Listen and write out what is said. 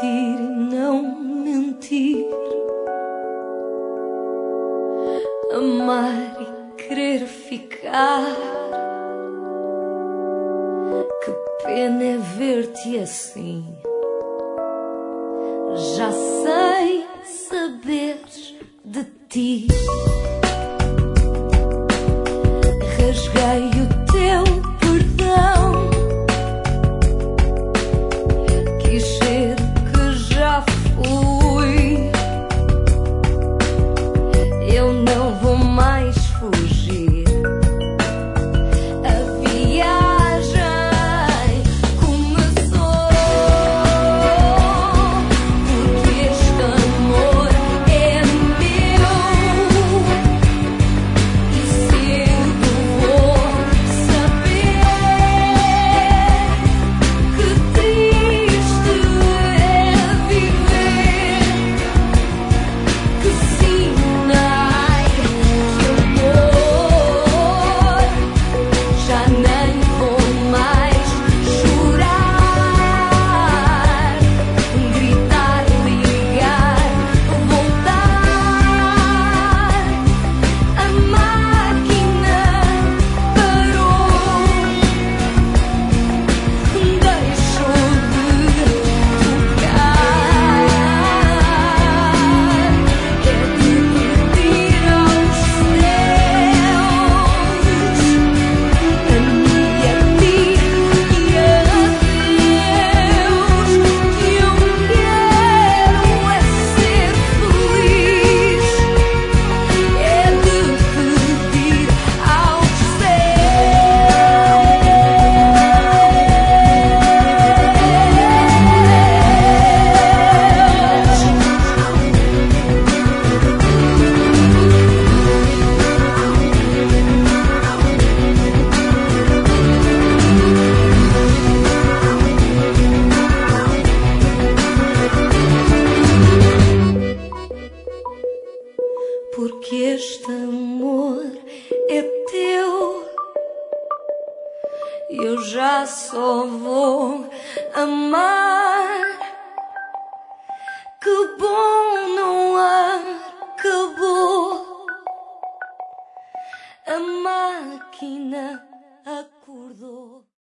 mentir e não mentir, amar e querer ficar. Que pena é ver-te assim. Já sei saberes de ti. Rasguei o teu perdão, quis ser que já fui. Eu não vou mais fugir. A viagem começou, porque este amor é meu e cedo vou saber que triste é viver, que sinai que amor já nem vou mais chorar, gritar, ligar, voltar. A máquina parou, deixou de tocar. É de pedir aos céus, a mim e a ti e a Deus, que eu quero é ser feliz. É de pedir aos céus. Porque este amor é teu, eu já só vou amar. Que bom, não acabou. A máquina acordou.